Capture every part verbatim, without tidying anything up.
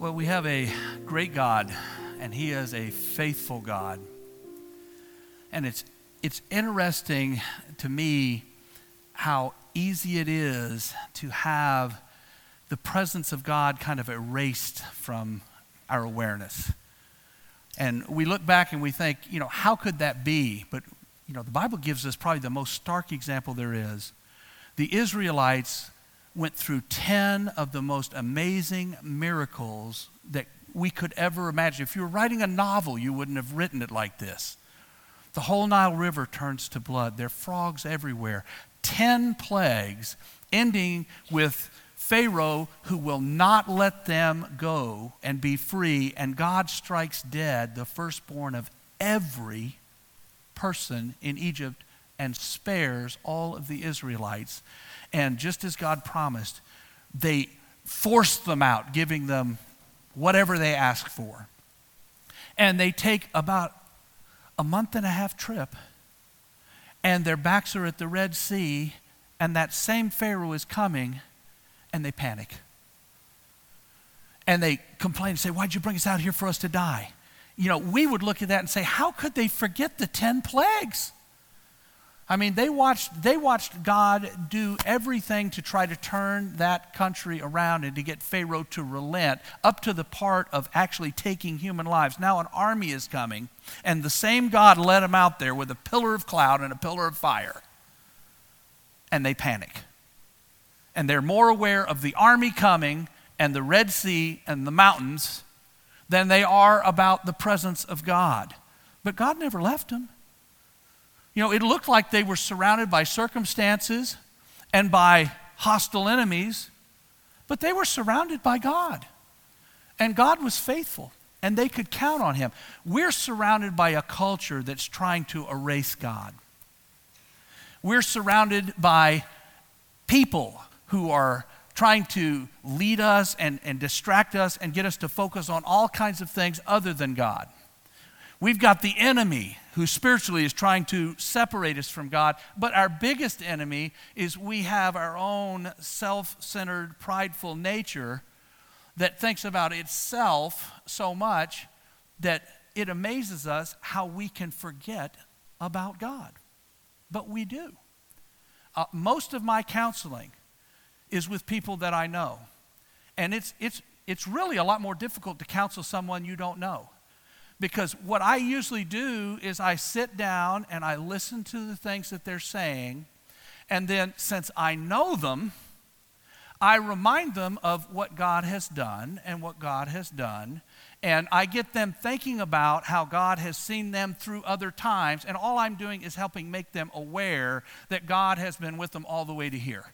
Well, we have a great God, and He is a faithful God. And it's it's interesting to me how easy it is to have the presence of God kind of erased from our awareness. And we look back and we think, you know, how could that be? But, you know, the Bible gives us probably the most stark example there is. The Israelites went through ten of the most amazing miracles that we could ever imagine. If you were writing a novel, you wouldn't have written it like this. The whole Nile River turns to blood. There are frogs everywhere. Ten plagues, ending with Pharaoh who will not let them go and be free, and God strikes dead the firstborn of every person in Egypt and spares all of the Israelites. And just as God promised, they forced them out, giving them whatever they asked for. And they take about a month and a half trip, and their backs are at the Red Sea, and that same Pharaoh is coming, and they panic. And they complain and say, "Why'd you bring us out here for us to die?" You know, we would look at that and say, how could they forget the ten plagues? I mean, they watched they watched God do everything to try to turn that country around and to get Pharaoh to relent, up to the part of actually taking human lives. Now an army is coming, and the same God led them out there with a pillar of cloud and a pillar of fire. And they panic. And they're more aware of the army coming and the Red Sea and the mountains than they are about the presence of God. But God never left them. You know, it looked like they were surrounded by circumstances and by hostile enemies, but they were surrounded by God. And God was faithful, and they could count on Him. We're surrounded by a culture that's trying to erase God. We're surrounded by people who are trying to lead us and, and distract us and get us to focus on all kinds of things other than God. We've got the enemy who spiritually is trying to separate us from God, but our biggest enemy is we have our own self-centered, prideful nature that thinks about itself so much that it amazes us how we can forget about God. But we do. Uh, most of my counseling is with people that I know. And it's it's it's really a lot more difficult to counsel someone you don't know. Because what I usually do is I sit down and I listen to the things that they're saying, and then since I know them, I remind them of what God has done and what God has done, and I get them thinking about how God has seen them through other times, and all I'm doing is helping make them aware that God has been with them all the way to here.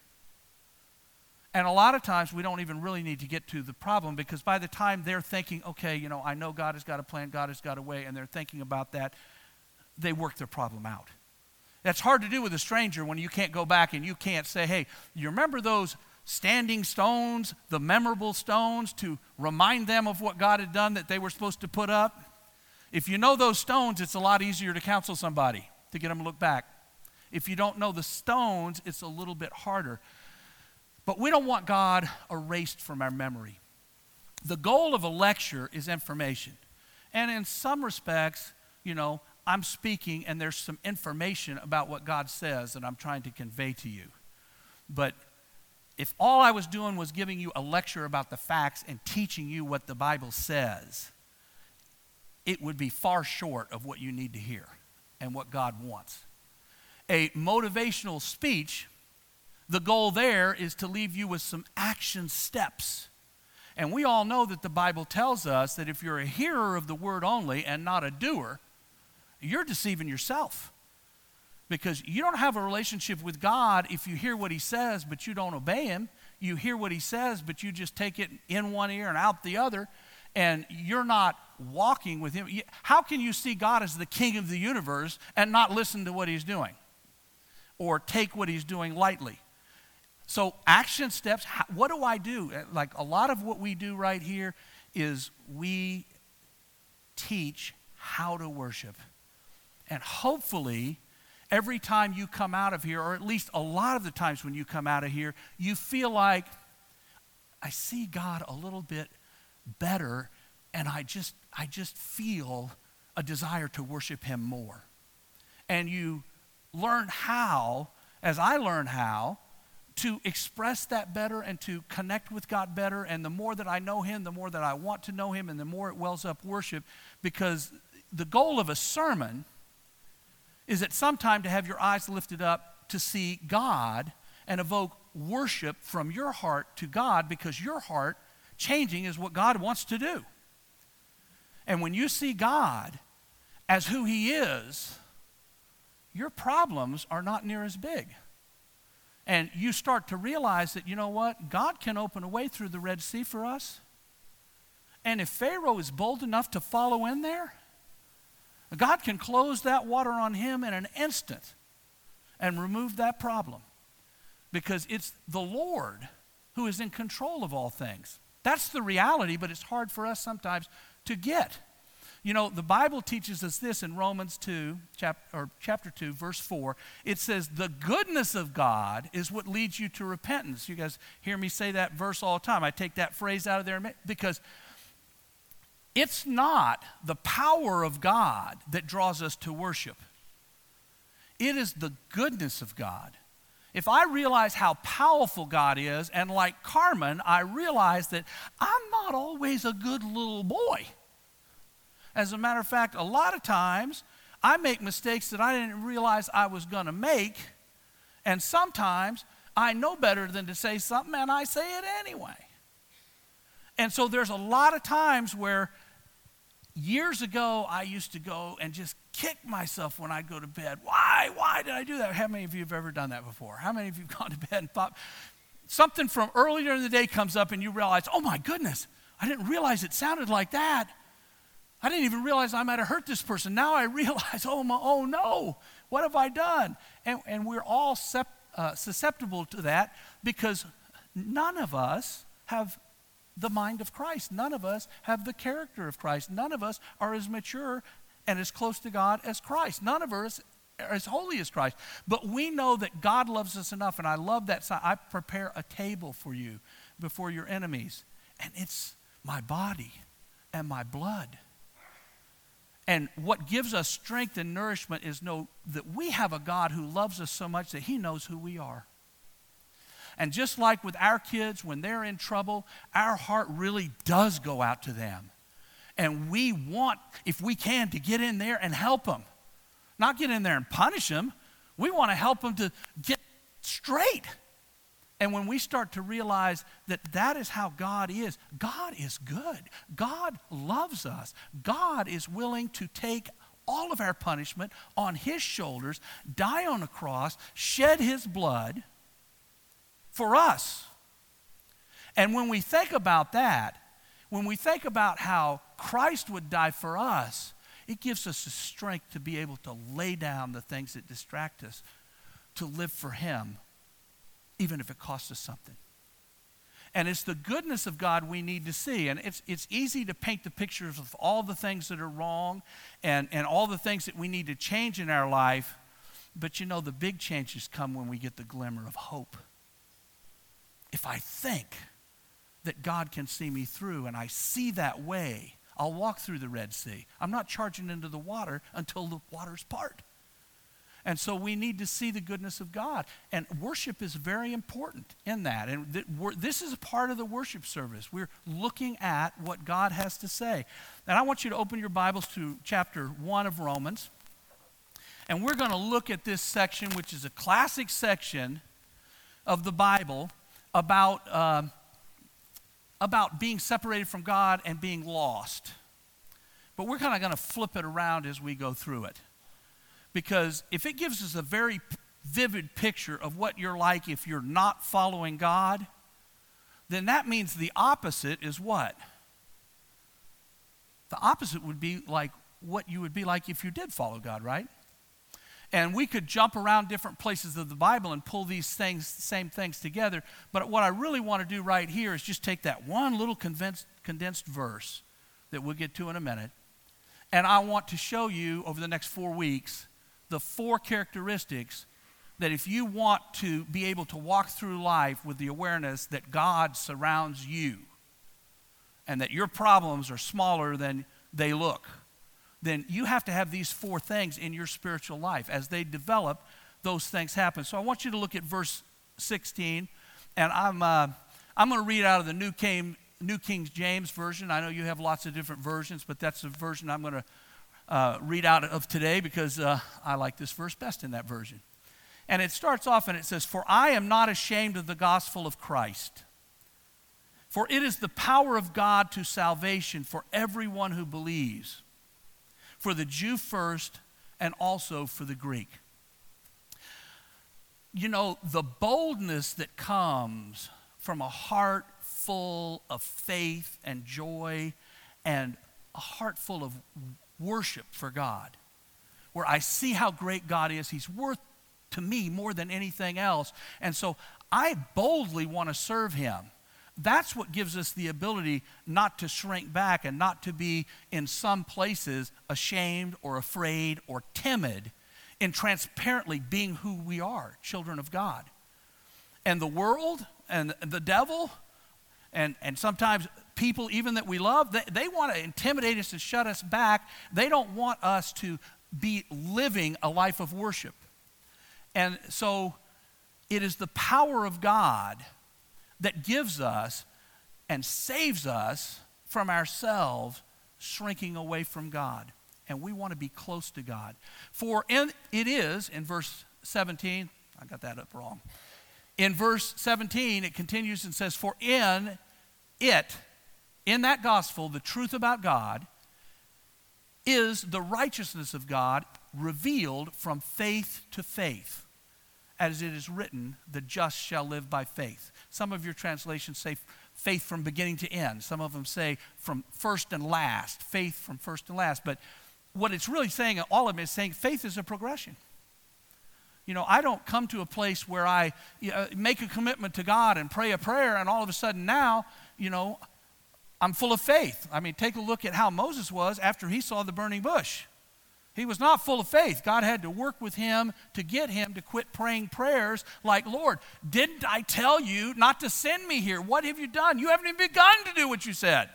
And a lot of times we don't even really need to get to the problem, because by the time they're thinking, okay, you know, I know God has got a plan, God has got a way, and they're thinking about that, they work their problem out. That's hard to do with a stranger when you can't go back and you can't say, hey, you remember those standing stones, the memorable stones, to remind them of what God had done that they were supposed to put up? If you know those stones, it's a lot easier to counsel somebody, to get them to look back. If you don't know the stones, it's a little bit harder. But we don't want God erased from our memory. The goal of a lecture is information. And in some respects, you know, I'm speaking and there's some information about what God says that I'm trying to convey to you. But if all I was doing was giving you a lecture about the facts and teaching you what the Bible says, it would be far short of what you need to hear and what God wants. A motivational speech, the goal there is to leave you with some action steps. And we all know that the Bible tells us that if you're a hearer of the word only and not a doer, you're deceiving yourself. Because you don't have a relationship with God if you hear what He says but you don't obey Him. You hear what He says but you just take it in one ear and out the other, and you're not walking with Him. How can you see God as the King of the universe and not listen to what He's doing or take what He's doing lightly? So action steps, what do I do? Like a lot of what we do right here is we teach how to worship. And hopefully, every time you come out of here, or at least a lot of the times when you come out of here, you feel like, I see God a little bit better, and I just I just feel a desire to worship him more. And you learn how, as I learn how, to express that better and to connect with God better. And the more that I know him, the more that I want to know him, and the more it wells up worship. Because the goal of a sermon is at some time to have your eyes lifted up to see God and evoke worship from your heart to God, because your heart changing is what God wants to do. And when you see God as who he is, your problems are not near as big. And you start to realize that, you know what, God can open a way through the Red Sea for us. And if Pharaoh is bold enough to follow in there, God can close that water on him in an instant and remove that problem. Because it's the Lord who is in control of all things. That's the reality, but it's hard for us sometimes to get. You know, the Bible teaches us this in Romans two, chap- or chapter two, verse four. It says, the goodness of God is what leads you to repentance. You guys hear me say that verse all the time. I take that phrase out of there because it's not the power of God that draws us to worship. It is the goodness of God. If I realize how powerful God is, and like Carmen, I realize that I'm not always a good little boy. As a matter of fact, a lot of times I make mistakes that I didn't realize I was going to make, and sometimes I know better than to say something, and I say it anyway. And so there's a lot of times where years ago I used to go and just kick myself when I go to bed. Why? Why did I do that? How many of you have ever done that before? How many of you have gone to bed and thought something from earlier in the day comes up and you realize, oh my goodness, I didn't realize it sounded like that. I didn't even realize I might have hurt this person. Now I realize, oh, my, oh no, what have I done? And, and we're all sep, uh, susceptible to that because none of us have the mind of Christ. None of us have the character of Christ. None of us are as mature and as close to God as Christ. None of us are as holy as Christ. But we know that God loves us enough, and I love that sign. I prepare a table for you before your enemies, and it's my body and my blood. And what gives us strength and nourishment is know that we have a God who loves us so much that he knows who we are. And just like with our kids, when they're in trouble, our heart really does go out to them. And we want, if we can, to get in there and help them. Not get in there and punish them. We want to help them to get straight. And when we start to realize that that is how God is, God is good. God loves us. God is willing to take all of our punishment on his shoulders, die on a cross, shed his blood for us. And when we think about that, when we think about how Christ would die for us, it gives us the strength to be able to lay down the things that distract us, to live for him, even if it costs us something. And it's the goodness of God we need to see. And it's it's easy to paint the pictures of all the things that are wrong and, and all the things that we need to change in our life. But you know, the big changes come when we get the glimmer of hope. If I think that God can see me through and I see that way, I'll walk through the Red Sea. I'm not charging into the water until the waters part. And so we need to see the goodness of God. And worship is very important in that. And th- this is a part of the worship service. We're looking at what God has to say. And I want you to open your Bibles to chapter one of Romans. And we're going to look at this section, which is a classic section of the Bible about, uh, about being separated from God and being lost. But we're kind of going to flip it around as we go through it. Because if it gives us a very vivid picture of what you're like if you're not following God, then that means the opposite is what? The opposite would be like what you would be like if you did follow God, right? And we could jump around different places of the Bible and pull these things, same things together. But what I really want to do right here is just take that one little condensed, condensed verse that we'll get to in a minute. And I want to show you over the next four weeks the four characteristics that if you want to be able to walk through life with the awareness that God surrounds you and that your problems are smaller than they look, then you have to have these four things in your spiritual life. As they develop, those things happen. So I want you to look at verse sixteen, and I'm uh, I'm going to read out of the New King New King James Version. I know you have lots of different versions, but that's the version I'm going to uh, read out of today because uh, I like this verse best in that version. And it starts off and it says, "For I am not ashamed of the gospel of Christ, for it is the power of God to salvation for everyone who believes, for the Jew first and also for the Greek." You know, the boldness that comes from a heart full of faith and joy and a heart full of worship for God, where I see how great God is. He's worth to me more than anything else. And so I boldly want to serve him. That's what gives us the ability not to shrink back and not to be in some places ashamed or afraid or timid in transparently being who we are, children of God. And the world and the devil and, and sometimes people even that we love, they, they want to intimidate us and shut us back. They don't want us to be living a life of worship. And so it is the power of God that gives us and saves us from ourselves shrinking away from God. And we want to be close to God. For in, it is, in verse seventeen, I got that up wrong. In verse seventeen, it continues and says, "For in it, in that gospel, the truth about God, is the righteousness of God revealed from faith to faith. As it is written, the just shall live by faith." Some of your translations say faith from beginning to end. Some of them say from first and last, faith from first and last. But what it's really saying, all of it is saying faith is a progression. You know, I don't come to a place where I you know, make a commitment to God and pray a prayer and all of a sudden now, you know, I'm full of faith. I mean, take a look at how Moses was after he saw the burning bush. He was not full of faith. God had to work with him to get him to quit praying prayers like, "Lord, didn't I tell you not to send me here? What have you done? You haven't even begun to do what you said."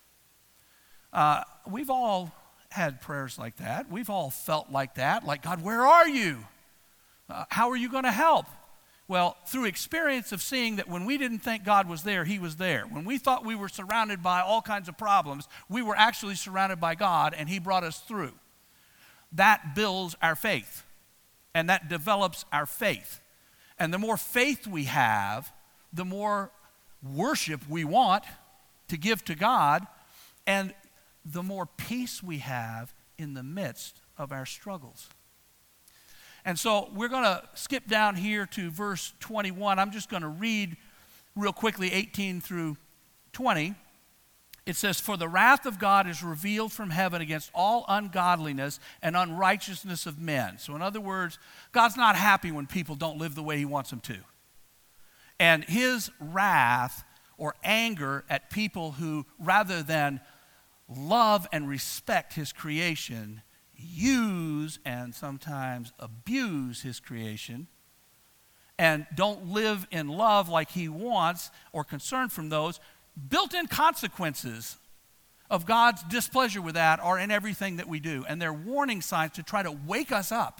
Uh, we've all had prayers like that. We've all felt like that, like, "God, where are you? Uh, how are you going to help?" Well, through experience of seeing that when we didn't think God was there, he was there. When we thought we were surrounded by all kinds of problems, we were actually surrounded by God, and he brought us through. That builds our faith, and that develops our faith. And the more faith we have, the more worship we want to give to God, and the more peace we have in the midst of our struggles. And so we're going to skip down here to verse twenty-one. I'm just going to read real quickly eighteen through twenty. It says, "For the wrath of God is revealed from heaven against all ungodliness and unrighteousness of men." So in other words, God's not happy when people don't live the way he wants them to. And his wrath or anger at people who, rather than love and respect his creation, use and sometimes abuse his creation and don't live in love like he wants or concern from those, built-in consequences of God's displeasure with that are in everything that we do. And they're warning signs to try to wake us up.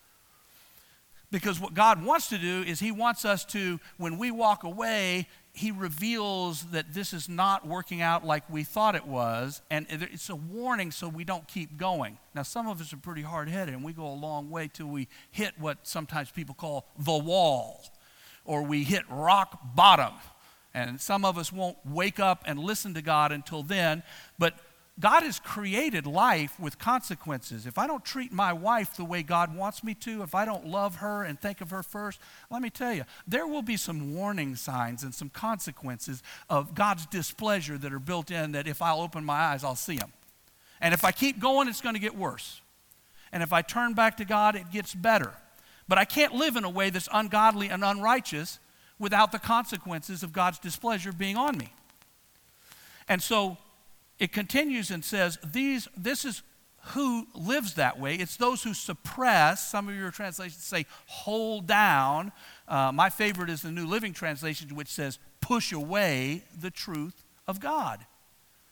Because what God wants to do is he wants us to, when we walk away, he reveals that this is not working out like we thought it was, and it's a warning so we don't keep going. Now, some of us are pretty hard-headed, and we go a long way till we hit what sometimes people call the wall, or we hit rock bottom. And some of us won't wake up and listen to God until then, but God has created life with consequences. If I don't treat my wife the way God wants me to, if I don't love her and think of her first, let me tell you, there will be some warning signs and some consequences of God's displeasure that are built in that if I'll open my eyes, I'll see them. And if I keep going, it's going to get worse. And if I turn back to God, it gets better. But I can't live in a way that's ungodly and unrighteous without the consequences of God's displeasure being on me. And so it continues and says, "These. This is who lives that way. It's those who suppress." Some of your translations say hold down. Uh, my favorite is the New Living Translation, which says push away the truth of God.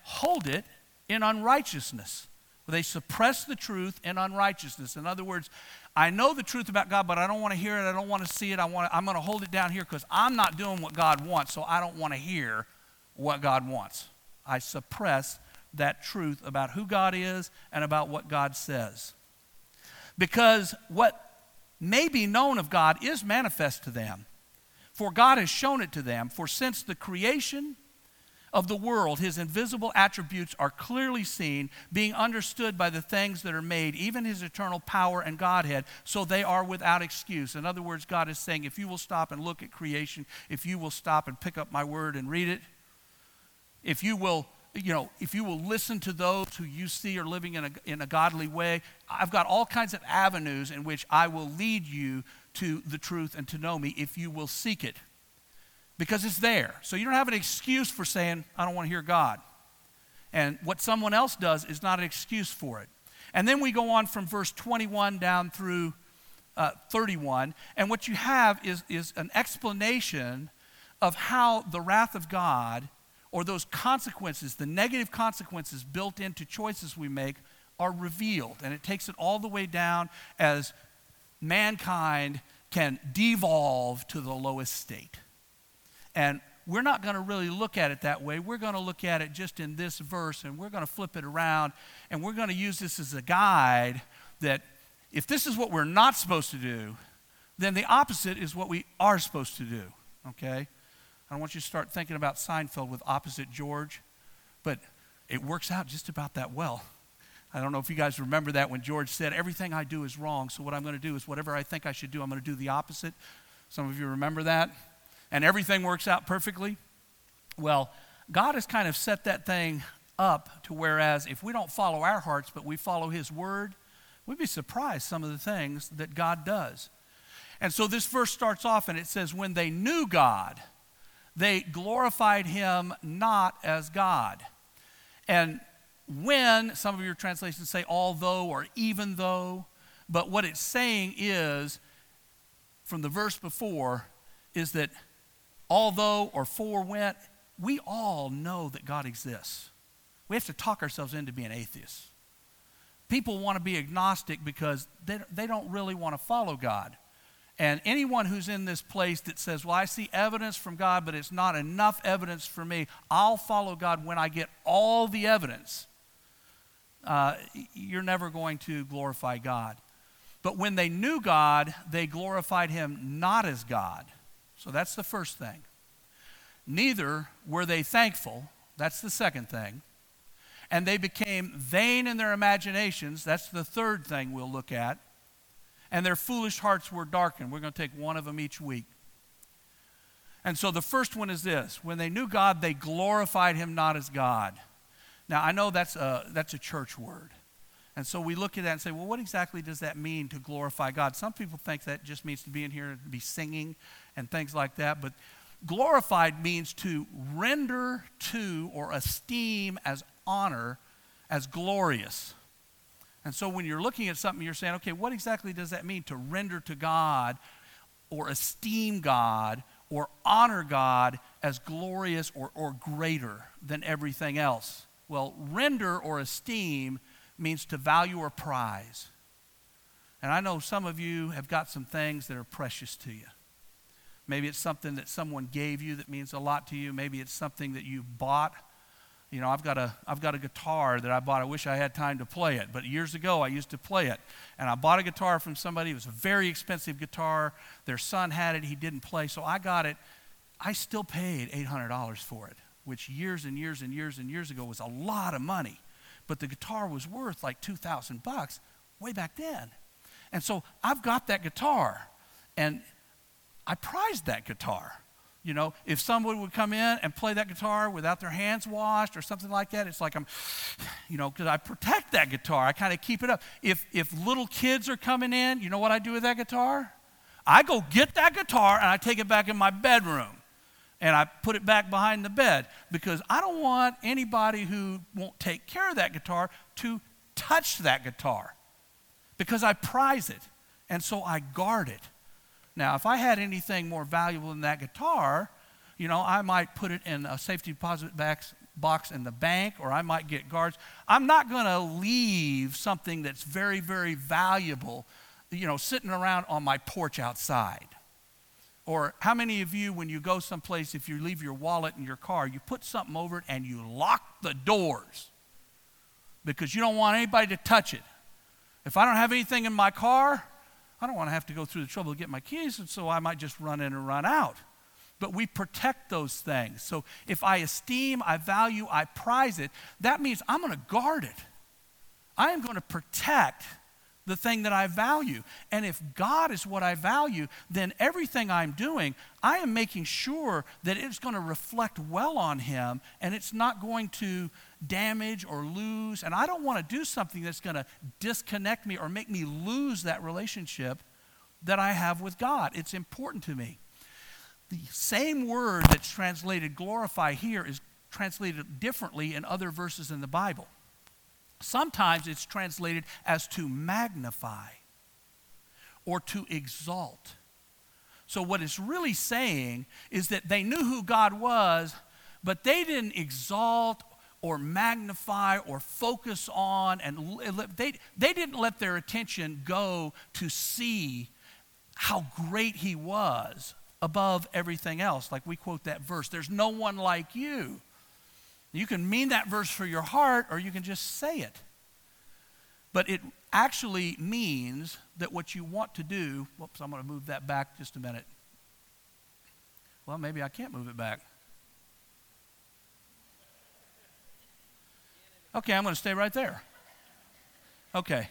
hold it in unrighteousness. They suppress the truth in unrighteousness. In other words, I know the truth about God, but I don't want to hear it. I don't want to see it. I want to, I'm going to hold it down here because I'm not doing what God wants, so I don't want to hear what God wants. I suppress that truth about who God is and about what God says. Because what may be known of God is manifest to them. For God has shown it to them. For since the creation of the world, his invisible attributes are clearly seen, being understood by the things that are made, even his eternal power and Godhead, so they are without excuse. In other words, God is saying, if you will stop and look at creation, if you will stop and pick up my word and read it, if you will, you know, if you will listen to those who you see are living in a, in a godly way, I've got all kinds of avenues in which I will lead you to the truth and to know me if you will seek it. Because it's there. So you don't have an excuse for saying, I don't want to hear God. And what someone else does is not an excuse for it. And then we go on from verse twenty-one down through uh, thirty-one. And what you have is, is an explanation of how the wrath of God, or those consequences, the negative consequences built into choices we make, are revealed. And it takes it all the way down as mankind can devolve to the lowest state. And we're not going to really look at it that way. We're going to look at it just in this verse, and we're going to flip it around, and we're going to use this as a guide that if this is what we're not supposed to do, then the opposite is what we are supposed to do, okay? I don't want you to start thinking about Seinfeld with opposite George, but it works out just about that well. I don't know if you guys remember that when George said, everything I do is wrong, so what I'm going to do is whatever I think I should do, I'm going to do the opposite. Some of you remember that? And everything works out perfectly. Well, God has kind of set that thing up to whereas if we don't follow our hearts, but we follow his word, we'd be surprised some of the things that God does. And so this verse starts off and it says, when they knew God, they glorified him not as God. And when, some of your translations say although or even though, but what it's saying is, from the verse before, is that although or forewent, we all know that God exists. We have to talk ourselves into being atheists. People want to be agnostic because they, they don't really want to follow God. And anyone who's in this place that says, well, I see evidence from God, but it's not enough evidence for me, I'll follow God when I get all the evidence, uh, you're never going to glorify God. But when they knew God, they glorified him not as God. So that's the first thing. Neither were they thankful. That's the second thing. And they became vain in their imaginations. That's the third thing we'll look at. And their foolish hearts were darkened. We're going to take one of them each week. And so the first one is this. When they knew God, they glorified him not as God. Now, I know that's a, that's a church word. And so we look at that and say, well, what exactly does that mean to glorify God? Some people think that just means to be in here and be singing and things like that. But glorified means to render to or esteem as honor, as glorious. And so when you're looking at something, you're saying, okay, what exactly does that mean to render to God or esteem God or honor God as glorious or, or greater than everything else? Well, render or esteem means to value or prize. And I know some of you have got some things that are precious to you. Maybe it's something that someone gave you that means a lot to you. Maybe it's something that you bought. You know, I've got a I've got a guitar that I bought. I wish I had time to play it, but years ago I used to play it. And I bought a guitar from somebody. It was a very expensive guitar. Their son had it. He didn't play, so I got it. I still paid eight hundred dollars for it, which years and years and years and years ago was a lot of money. But the guitar was worth like two thousand bucks way back then. And so I've got that guitar, and I prized that guitar. You know, if someone would come in and play that guitar without their hands washed or something like that, it's like I'm, you know, because I protect that guitar. I kind of keep it up. If if little kids are coming in, you know what I do with that guitar? I go get that guitar and I take it back in my bedroom. And I put it back behind the bed because I don't want anybody who won't take care of that guitar to touch that guitar because I prize it, and so I guard it. Now, if I had anything more valuable than that guitar, you know, I might put it in a safety deposit box, box in the bank, or I might get guards. I'm not going to leave something that's very, very valuable, you know, sitting around on my porch outside. Or how many of you, when you go someplace, if you leave your wallet in your car, you put something over it and you lock the doors because you don't want anybody to touch it? If I don't have anything in my car, I don't want to have to go through the trouble to get my keys, and so I might just run in and run out. But we protect those things. So if I esteem, I value, I prize it, that means I'm going to guard it. I am going to protect the thing that I value. And if God is what I value, then everything I'm doing, I am making sure that it's going to reflect well on him, and it's not going to damage or lose. And I don't want to do something that's going to disconnect me or make me lose that relationship that I have with God. It's important to me. The same word that's translated glorify here is translated differently in other verses in the Bible. Sometimes it's translated as to magnify or to exalt. So what it's really saying is that they knew who God was, but they didn't exalt or magnify or focus on, and they, they didn't let their attention go to see how great he was above everything else. Like we quote that verse, there's no one like you. You can mean that verse for your heart, or you can just say it. But it actually means that what you want to do, whoops, I'm going to move that back just a minute. Well, maybe I can't move it back. Okay, I'm going to stay right there. Okay.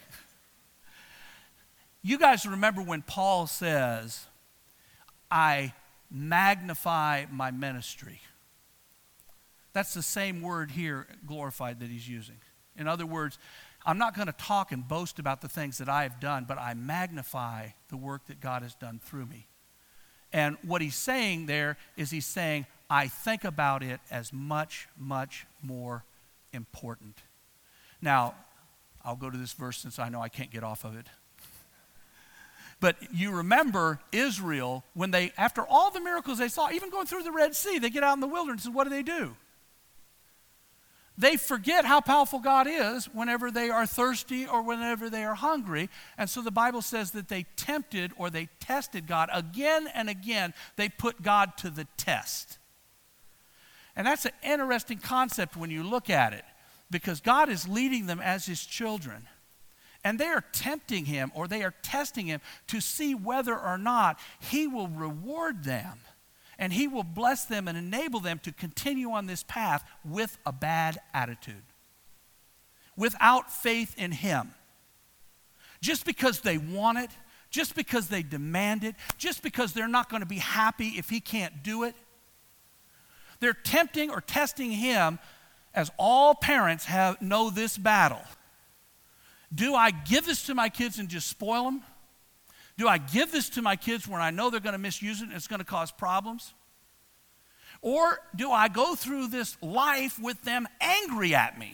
You guys remember when Paul says, I magnify my ministry. That's the same word here, glorified, that he's using. In other words, I'm not going to talk and boast about the things that I have done, but I magnify the work that God has done through me. And what he's saying there is he's saying, I think about it as much, much more important. Now, I'll go to this verse since I know I can't get off of it. But you remember Israel, when they, after all the miracles they saw, even going through the Red Sea, they get out in the wilderness, and what do they do? They forget how powerful God is whenever they are thirsty or whenever they are hungry. And so the Bible says that they tempted or they tested God again and again. They put God to the test. And that's an interesting concept when you look at it, because God is leading them as his children. And they are tempting him, or they are testing him to see whether or not he will reward them. And he will bless them and enable them to continue on this path with a bad attitude, without faith in him. Just because they want it, just because they demand it, just because they're not going to be happy if he can't do it. They're tempting or testing him, as all parents have know this battle. Do I give this to my kids and just spoil them? Do I give this to my kids when I know they're going to misuse it and it's going to cause problems? Or do I go through this life with them angry at me?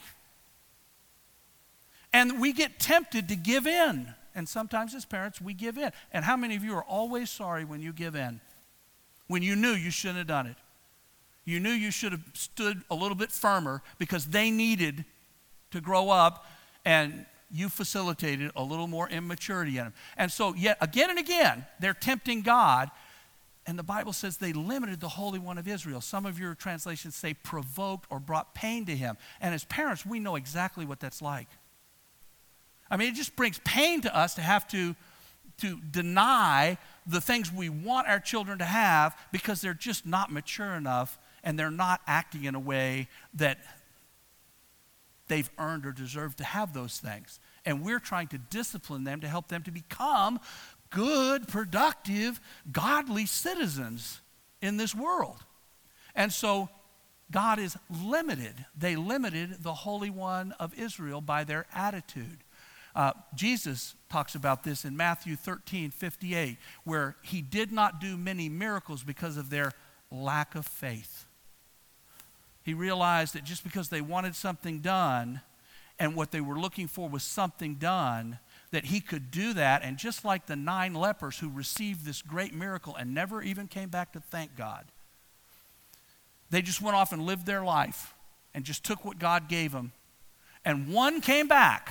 And we get tempted to give in. And sometimes as parents, we give in. And how many of you are always sorry when you give in? When you knew you shouldn't have done it. You knew you should have stood a little bit firmer because they needed to grow up, and you facilitated a little more immaturity in them. And so yet again and again, they're tempting God, and the Bible says they limited the Holy One of Israel. Some of your translations say provoked or brought pain to him. And as parents, we know exactly what that's like. I mean, it just brings pain to us to have to, to deny the things we want our children to have because they're just not mature enough and they're not acting in a way that they've earned or deserved to have those things. And we're trying to discipline them to help them to become good, productive, godly citizens in this world. And so God is limited. They limited the Holy One of Israel by their attitude. Uh, Jesus talks about this in Matthew thirteen fifty-eight, where he did not do many miracles because of their lack of faith. He realized that just because they wanted something done and what they were looking for was something done, that he could do that. And just like the nine lepers who received this great miracle and never even came back to thank God, they just went off and lived their life. and just took what God gave them, and one came back.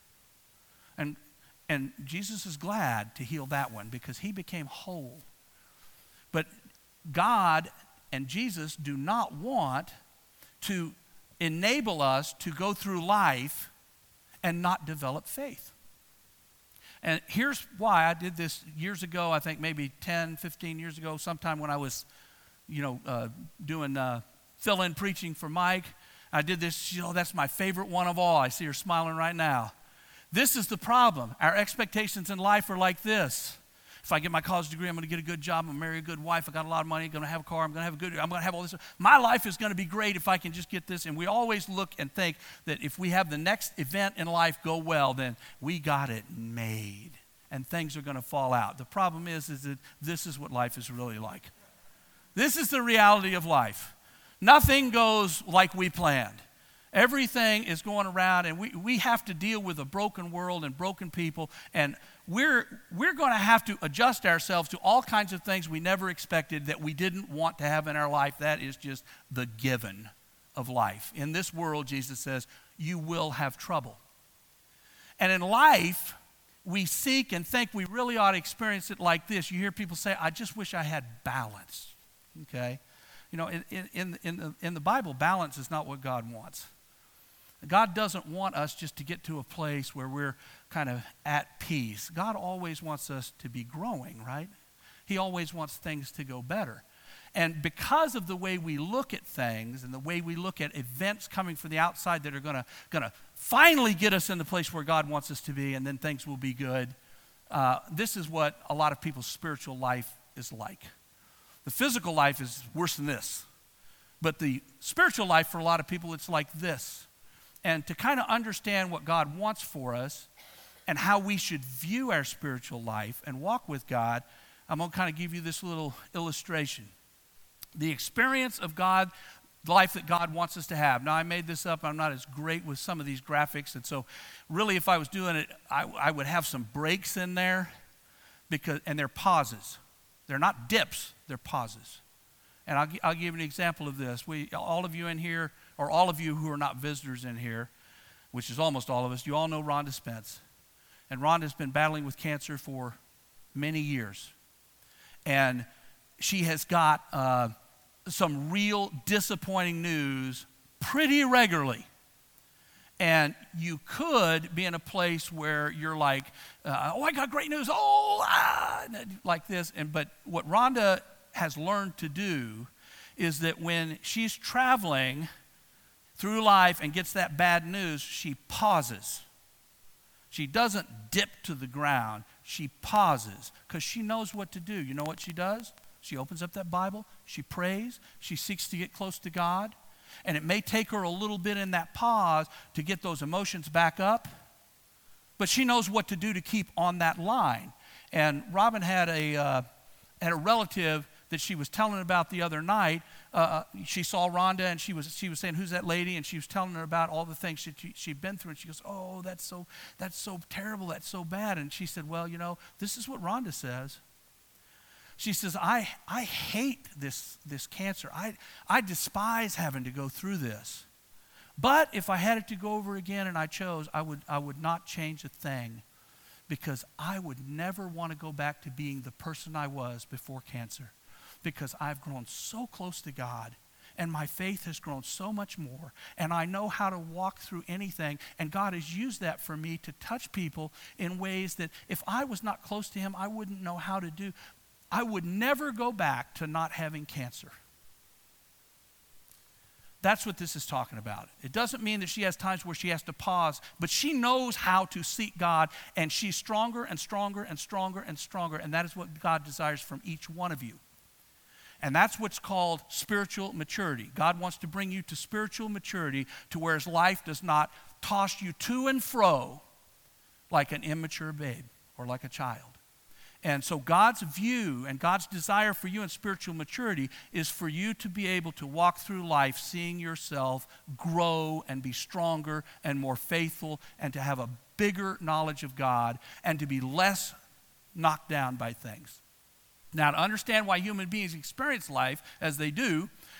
And, and Jesus is glad to heal that one because he became whole. But God and Jesus do not want to enable us to go through life and not develop faith. And here's why I did this years ago, I think maybe ten, fifteen years ago, sometime when I was, you know, uh, doing uh, fill-in preaching for Mike. I did this, you know, that's my favorite one of all. I see her smiling right now. This is the problem. Our expectations in life are like this. If I get my college degree, I'm going to get a good job, I'm going to marry a good wife, I got a lot of money, I'm going to have a car, I'm going to have a good, I'm going to have all this. My life is going to be great if I can just get this. And we always look and think that if we have the next event in life go well, then we got it made and things are going to fall out. The problem is, is that this is what life is really like. This is the reality of life. Nothing goes like we planned. Everything is going around, and we, we have to deal with a broken world and broken people, and we're, we're going to have to adjust ourselves to all kinds of things we never expected that we didn't want to have in our life. That is just the given of life. In this world, Jesus says, you will have trouble. And in life, we seek and think we really ought to experience it like this. You hear people say, I just wish I had balance, okay? You know, in, in, in, the, in the Bible, balance is not what God wants. God doesn't want us just to get to a place where we're kind of at peace. God always wants us to be growing, right? He always wants things to go better. And because of the way we look at things and the way we look at events coming from the outside that are going to going to finally get us in the place where God wants us to be, and then things will be good, uh, this is what a lot of people's spiritual life is like. The physical life is worse than this. But the spiritual life for a lot of people, it's like this. And to kind of understand what God wants for us and how we should view our spiritual life and walk with God, I'm going to kind of give you this little illustration. The experience of God, the life that God wants us to have. Now, I made this up. I'm not as great with some of these graphics. And so really, if I was doing it, I, I would have some breaks in there, because, and they're pauses. They're not dips, they're pauses. And I'll, I'll give you an example of this. We, all of you in here, or all of you who are not visitors in here, which is almost all of us, you all know Rhonda Spence. And Rhonda's been battling with cancer for many years. And she has got uh, some real disappointing news pretty regularly. And you could be in a place where you're like, uh, oh, I got great news, oh, ah, like this. And but what Rhonda has learned to do is that when she's traveling through life and gets that bad news, she pauses. She doesn't dip to the ground. She pauses because she knows what to do. You know what she does? She opens up that Bible. She prays. She seeks to get close to God. And it may take her a little bit in that pause to get those emotions back up, but she knows what to do to keep on that line. And Robin had a, uh, had a relative that she was telling about the other night. Uh, she saw Rhonda, and she was she was saying, "Who's that lady?" And she was telling her about all the things she, she, she'd been through. And she goes, "Oh, that's so that's so terrible. That's so bad." And she said, "Well, you know, this is what Rhonda says." She says, I, I hate this, this cancer. I, I despise having to go through this. But if I had it to go over again and I chose, I would, I would not change a thing, because I would never want to go back to being the person I was before cancer, because I've grown so close to God and my faith has grown so much more, and I know how to walk through anything, and God has used that for me to touch people in ways that if I was not close to him, I wouldn't know how to do. I would never go back to not having cancer. That's what this is talking about. It doesn't mean that she has times where she has to pause, but she knows how to seek God, and she's stronger and stronger and stronger and stronger, and that is what God desires from each one of you. And that's what's called spiritual maturity. God wants to bring you to spiritual maturity to where his life does not toss you to and fro like an immature babe or like a child. And so God's view and God's desire for you in spiritual maturity is for you to be able to walk through life seeing yourself grow and be stronger and more faithful, and to have a bigger knowledge of God and to be less knocked down by things. Now, to understand why human beings experience life as they do,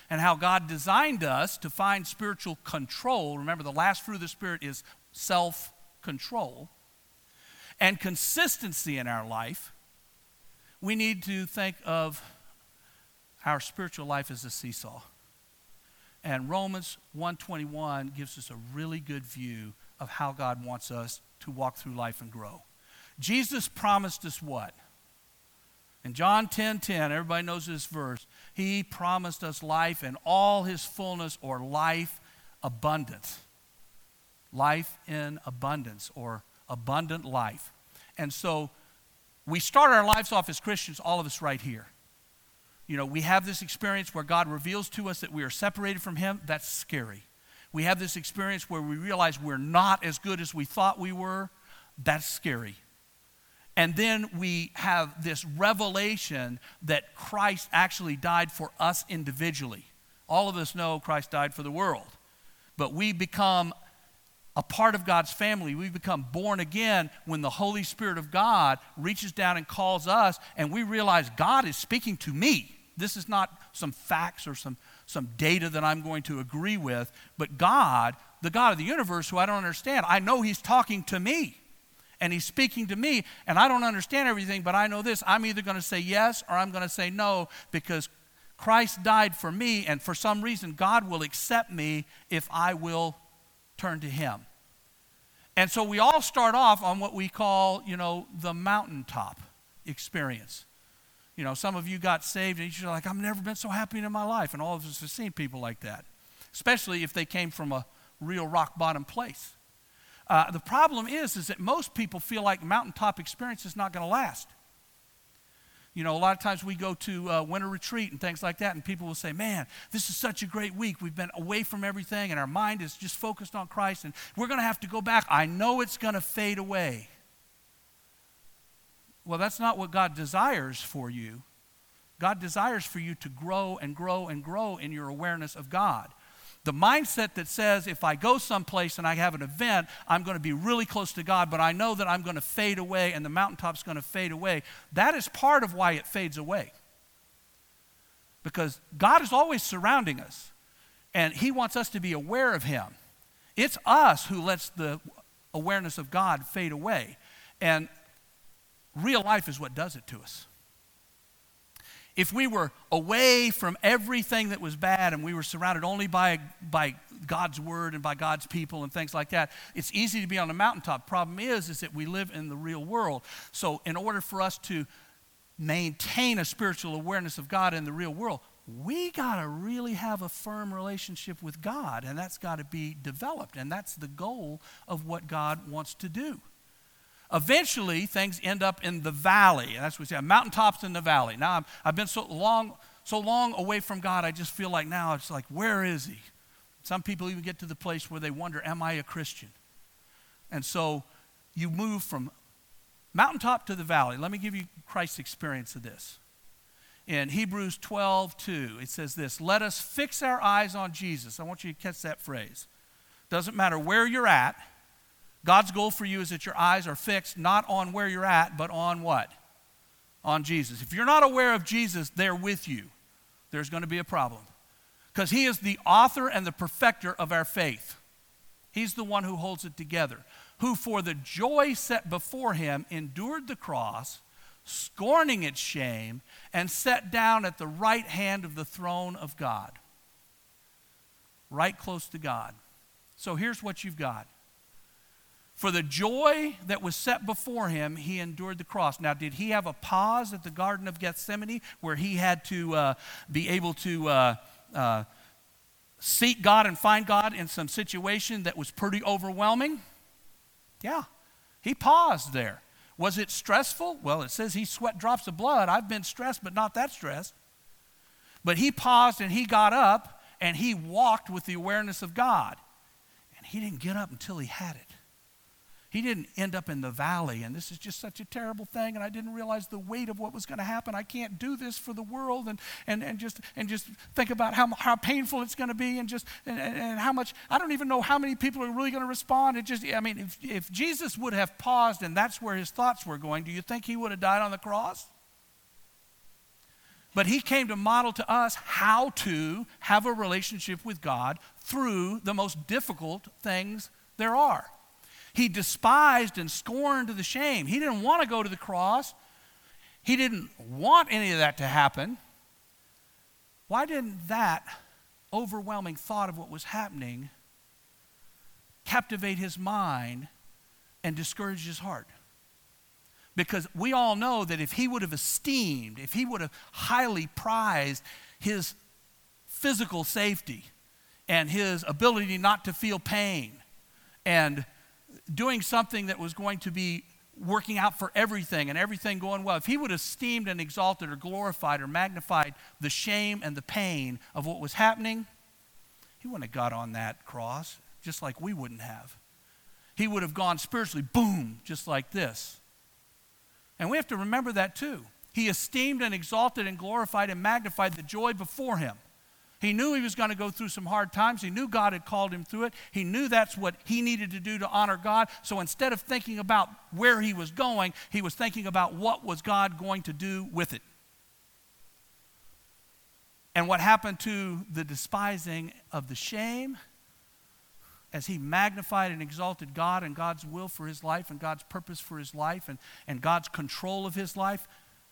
and how God designed us to find spiritual control. Remember, the last fruit of the Spirit is self-control and consistency in our life. We need to think of our spiritual life as a seesaw. And Romans one twenty-one gives us a really good view of how God wants us to walk through life and grow. Jesus promised us what? In John ten ten, everybody knows this verse. He promised us life in all his fullness, or life abundant. Life in abundance, or abundant life. And so we start our lives off as Christians, all of us right here. You know, we have this experience where God reveals to us that we are separated from him. That's scary. We have this experience where we realize we're not as good as we thought we were. That's scary. And then we have this revelation that Christ actually died for us individually. All of us know Christ died for the world. But we become a part of God's family. We become born again when the Holy Spirit of God reaches down and calls us, and we realize God is speaking to me. This is not some facts or some, some data that I'm going to agree with, but God, the God of the universe, who I don't understand, I know he's talking to me. And he's speaking to me, and I don't understand everything, but I know this. I'm either going to say yes or I'm going to say no, because Christ died for me, and for some reason, God will accept me if I will turn to him. And so we all start off on what we call, you know, the mountaintop experience. You know, some of you got saved, and you're like, I've never been so happy in my life. And all of us have seen people like that, especially if they came from a real rock bottom place. Uh, the problem is, is that most people feel like mountaintop experience is not going to last. You know, a lot of times we go to uh, winter retreat and things like that, and people will say, man, this is such a great week. We've been away from everything, and our mind is just focused on Christ, and we're going to have to go back. I know it's going to fade away. Well, that's not what God desires for you. God desires for you to grow and grow and grow in your awareness of God. The mindset that says if I go someplace and I have an event, I'm going to be really close to God, but I know that I'm going to fade away and the mountaintop's going to fade away, that is part of why it fades away. Because God is always surrounding us, and he wants us to be aware of him. It's us who lets the awareness of God fade away. And real life is what does it to us. If we were away from everything that was bad and we were surrounded only by, by God's word and by God's people and things like that, it's easy to be on the mountaintop. Problem is, is that we live in the real world. So in order for us to maintain a spiritual awareness of God in the real world, we got to really have a firm relationship with God, and that's got to be developed, and that's the goal of what God wants to do. Eventually, things end up in the valley. And that's what we say, mountaintops in the valley. Now, I'm, I've been so long, so long away from God, I just feel like now it's like, where is he? Some people even get to the place where they wonder, am I a Christian? And so you move from mountaintop to the valley. Let me give you Christ's experience of this. In Hebrews twelve two, it says this, let us fix our eyes on Jesus. I want you to catch that phrase. Doesn't matter where you're at. God's goal for you is that your eyes are fixed not on where you're at, but on what? On Jesus. If you're not aware of Jesus there with you, there's going to be a problem. Because he is the author and the perfecter of our faith. He's the one who holds it together. Who for the joy set before him endured the cross, scorning its shame, and sat down at the right hand of the throne of God. Right close to God. So here's what you've got. For the joy that was set before him, he endured the cross. Now, did he have a pause at the Garden of Gethsemane where he had to uh, be able to uh, uh, seek God and find God in some situation that was pretty overwhelming? Yeah, he paused there. Was it stressful? Well, it says he sweat drops of blood. I've been stressed, but not that stressed. But he paused and he got up and he walked with the awareness of God. And he didn't get up until he had it. He didn't end up in the valley, and this is just such a terrible thing, and I didn't realize the weight of what was going to happen. I can't do this for the world, and and, and just and just think about how, how painful it's going to be, and just and, and how much, I don't even know how many people are really going to respond. It just, I mean, if, if Jesus would have paused and that's where his thoughts were going, do you think he would have died on the cross? But he came to model to us how to have a relationship with God through the most difficult things there are. He despised and scorned the shame. He didn't want to go to the cross. He didn't want any of that to happen. Why didn't that overwhelming thought of what was happening captivate his mind and discourage his heart? Because we all know that if he would have esteemed, if he would have highly prized his physical safety and his ability not to feel pain and doing something that was going to be working out for everything and everything going well, if he would have esteemed and exalted or glorified or magnified the shame and the pain of what was happening, he wouldn't have got on that cross, just like we wouldn't have. He would have gone spiritually, boom, just like this. And we have to remember that too. He esteemed and exalted and glorified and magnified the joy before him. He knew he was going to go through some hard times. He knew God had called him through it. He knew that's what he needed to do to honor God. So instead of thinking about where he was going, he was thinking about what was God going to do with it. And what happened to the despising of the shame as he magnified and exalted God and God's will for his life and God's purpose for his life and, and God's control of his life,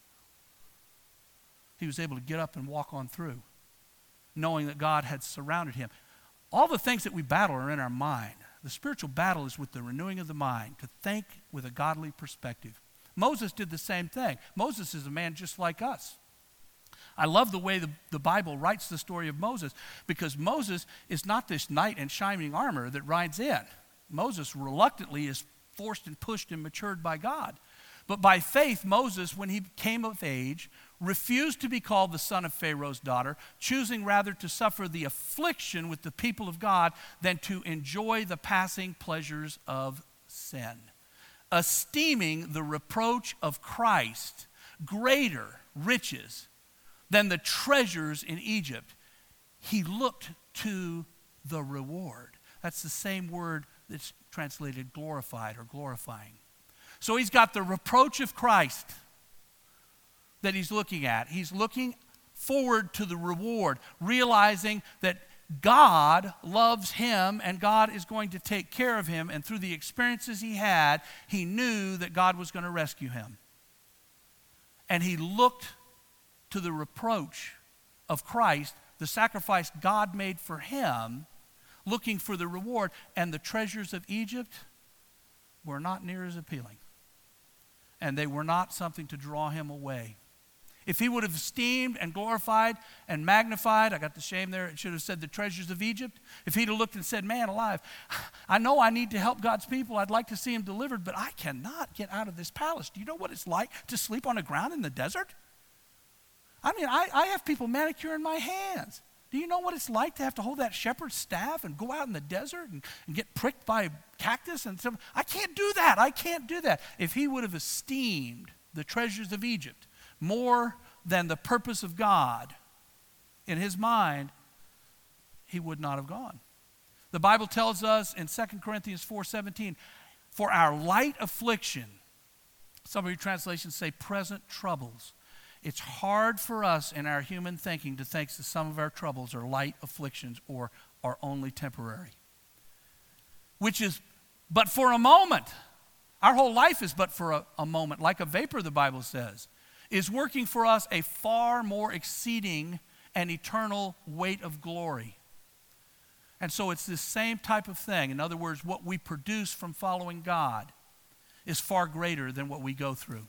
he was able to get up and walk on through, knowing that God had surrounded him. All the things that we battle are in our mind. The spiritual battle is with the renewing of the mind, to think with a godly perspective. Moses did the same thing. Moses is a man just like us. I love the way the, the Bible writes the story of Moses, because Moses is not this knight in shining armor that rides in. Moses reluctantly is forced and pushed and matured by God. But by faith, Moses, when he came of age, refused to be called the son of Pharaoh's daughter, choosing rather to suffer the affliction with the people of God than to enjoy the passing pleasures of sin, esteeming the reproach of Christ greater riches than the treasures in Egypt. He looked to the reward. That's the same word that's translated glorified or glorifying. So he's got the reproach of Christ that he's looking at. He's looking forward to the reward, realizing that God loves him and God is going to take care of him. And through the experiences he had, he knew that God was going to rescue him. And he looked to the reproach of Christ, the sacrifice God made for him, looking for the reward. And the treasures of Egypt were not near as appealing. And they were not something to draw him away. If he would have esteemed and glorified and magnified, I got the shame there, it should have said the treasures of Egypt. If he'd have looked and said, man alive, I know I need to help God's people. I'd like to see him delivered, but I cannot get out of this palace. Do you know what it's like to sleep on the ground in the desert? I mean, I, I have people manicuring my hands. Do you know what it's like to have to hold that shepherd's staff and go out in the desert and, and get pricked by cactus and stuff? I can't do that. I can't do that. If he would have esteemed the treasures of Egypt more than the purpose of God in his mind, he would not have gone. The Bible tells us in Second Corinthians four seventeen, for our light affliction, some of your translations say present troubles. It's hard for us in our human thinking to think that some of our troubles are light afflictions or are only temporary. Which is but for a moment. Our whole life is but for a, a moment, like a vapor, the Bible says, is working for us a far more exceeding and eternal weight of glory. And so it's this same type of thing. In other words, what we produce from following God is far greater than what we go through.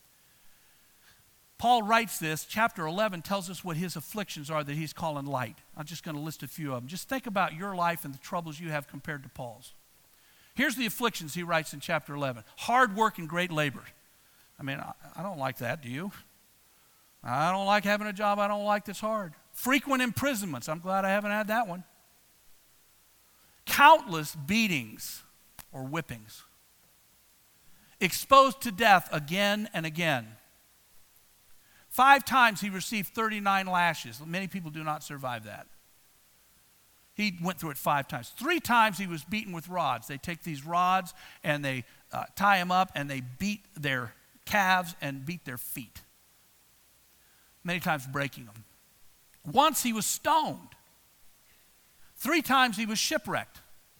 Paul writes this, chapter eleven tells us what his afflictions are that he's calling light. I'm just going to list a few of them. Just think about your life and the troubles you have compared to Paul's. Here's the afflictions he writes in chapter eleven. Hard work and great labor. I mean, I, I don't like that, do you? I don't like having a job I don't like that's hard. Frequent imprisonments. I'm glad I haven't had that one. Countless beatings or whippings. Exposed to death again and again. Five times he received thirty-nine lashes. Many people do not survive that. He went through it five times. Three times he was beaten with rods. They take these rods and they uh, tie him up and they beat their calves and beat their feet. many times breaking them. Once he was stoned. Three times he was shipwrecked.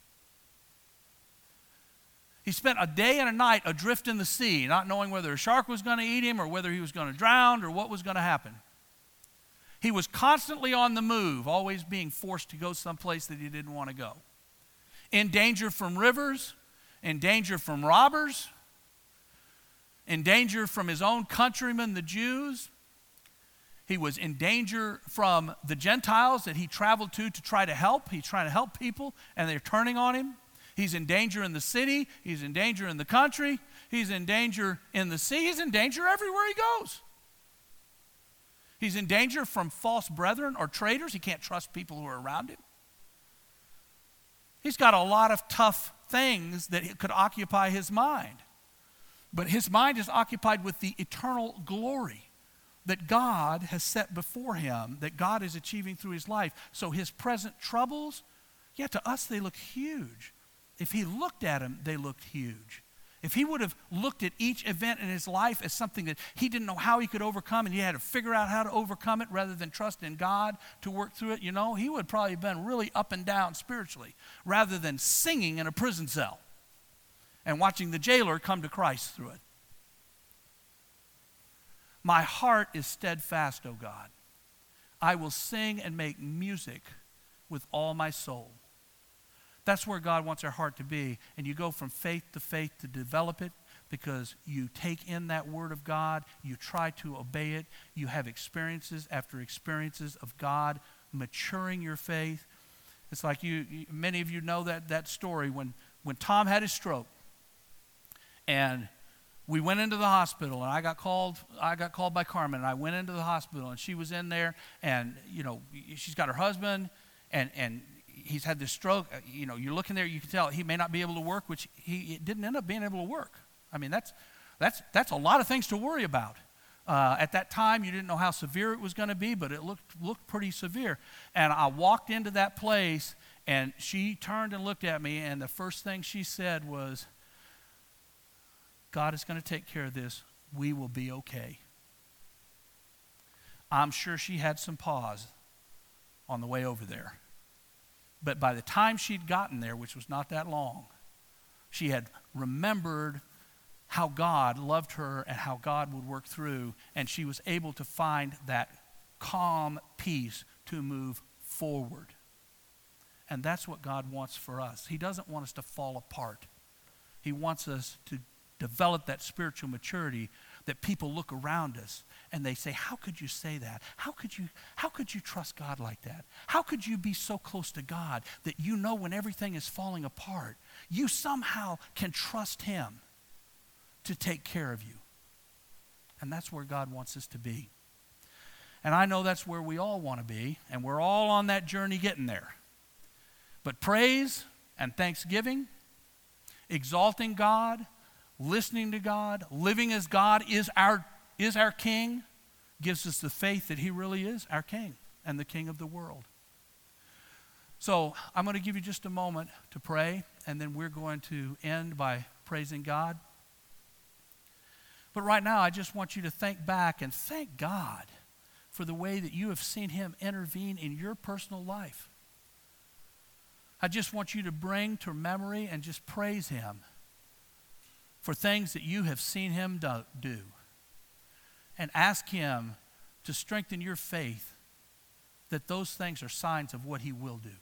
He spent a day and a night adrift in the sea, not knowing whether a shark was going to eat him or whether he was going to drown or what was going to happen. He was constantly on the move, always being forced to go someplace that he didn't want to go. In danger from rivers, in danger from robbers, in danger from his own countrymen, the Jews. He was in danger from the Gentiles that he traveled to to try to help. He's trying to help people, and they're turning on him. He's in danger in the city. He's in danger in the country. He's in danger in the sea. He's in danger everywhere he goes. He's in danger from false brethren or traitors. He can't trust people who are around him. He's got a lot of tough things that could occupy his mind. But his mind is occupied with the eternal glory that God has set before him, that God is achieving through his life. So his present troubles, yeah, to us they look huge. If he looked at them, they looked huge. If he would have looked at each event in his life as something that he didn't know how he could overcome and he had to figure out how to overcome it rather than trust in God to work through it, you know, he would probably have been really up and down spiritually rather than singing in a prison cell and watching the jailer come to Christ through it. My heart is steadfast, O God. I will sing and make music with all my soul. That's where God wants our heart to be. And you go from faith to faith to develop it because you take in that word of God, you try to obey it, you have experiences after experiences of God maturing your faith. It's like you, you many of you know that, that story when, when Tom had his stroke and we went into the hospital and I got called I got called by Carmen and I went into the hospital and she was in there and you know she's got her husband and and he's had this stroke. You know, you're looking there, you can tell he may not be able to work, which he didn't end up being able to work. I mean, that's that's that's a lot of things to worry about. Uh, at that time, you didn't know how severe it was going to be, but it looked looked pretty severe. And I walked into that place, and she turned and looked at me, and the first thing she said was, God is going to take care of this. We will be okay. I'm sure she had some pause on the way over there. But by the time she'd gotten there, which was not that long, she had remembered how God loved her and how God would work through, and she was able to find that calm peace to move forward. And that's what God wants for us. He doesn't want us to fall apart. He wants us to develop that spiritual maturity that people look around us and they say, how could you say that? How could you, how could you trust God like that? How could you be so close to God that you know when everything is falling apart, you somehow can trust him to take care of you? And that's where God wants us to be. And I know that's where we all want to be, and we're all on that journey getting there. But praise and thanksgiving, exalting God, listening to God, living as God is our is our King, gives us the faith that he really is our King and the King of the world. So I'm going to give you just a moment to pray, and then we're going to end by praising God. But right now, I just want you to think back and thank God for the way that you have seen him intervene in your personal life. I just want you to bring to memory and just praise him for things that you have seen him do. And ask him to strengthen your faith that those things are signs of what he will do.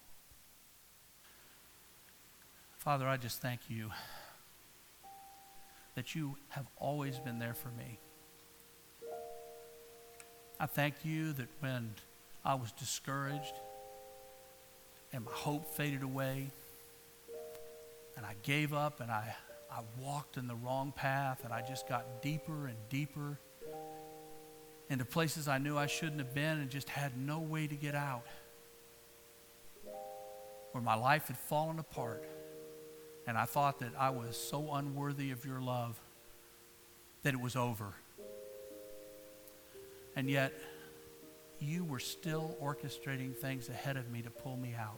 Father, I just thank you that you have always been there for me. I thank you that when I was discouraged and my hope faded away and I gave up and I, I walked in the wrong path and I just got deeper and deeper into places I knew I shouldn't have been and just had no way to get out, where my life had fallen apart and I thought that I was so unworthy of your love that it was over. And yet, you were still orchestrating things ahead of me to pull me out.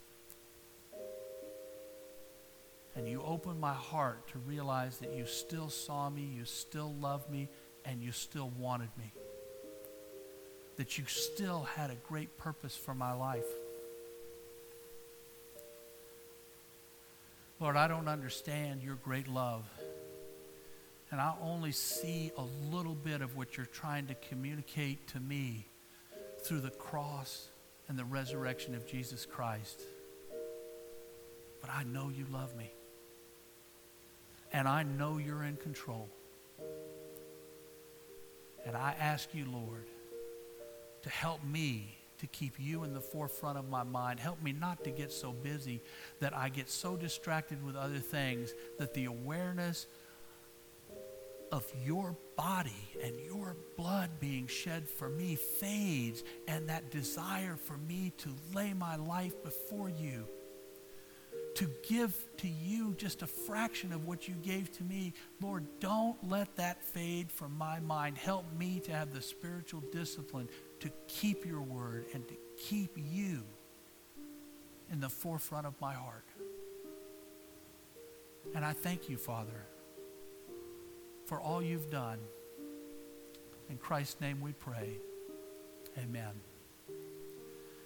And you opened my heart to realize that you still saw me, you still loved me, and you still wanted me. that you still had a great purpose for my life. Lord, I don't understand your great love. And I only see a little bit of what you're trying to communicate to me through the cross and the resurrection of Jesus Christ. But I know you love me. And I know you're in control. And I ask you, Lord, to help me to keep you in the forefront of my mind. Help me not to get so busy that I get so distracted with other things that the awareness of your body and your blood being shed for me fades, and that desire for me to lay my life before you, to give to you just a fraction of what you gave to me. Lord, don't let that fade from my mind. Help me to have the spiritual discipline to keep your word and to keep you in the forefront of my heart. And I thank you, Father, for all you've done. In Christ's name we pray. Amen.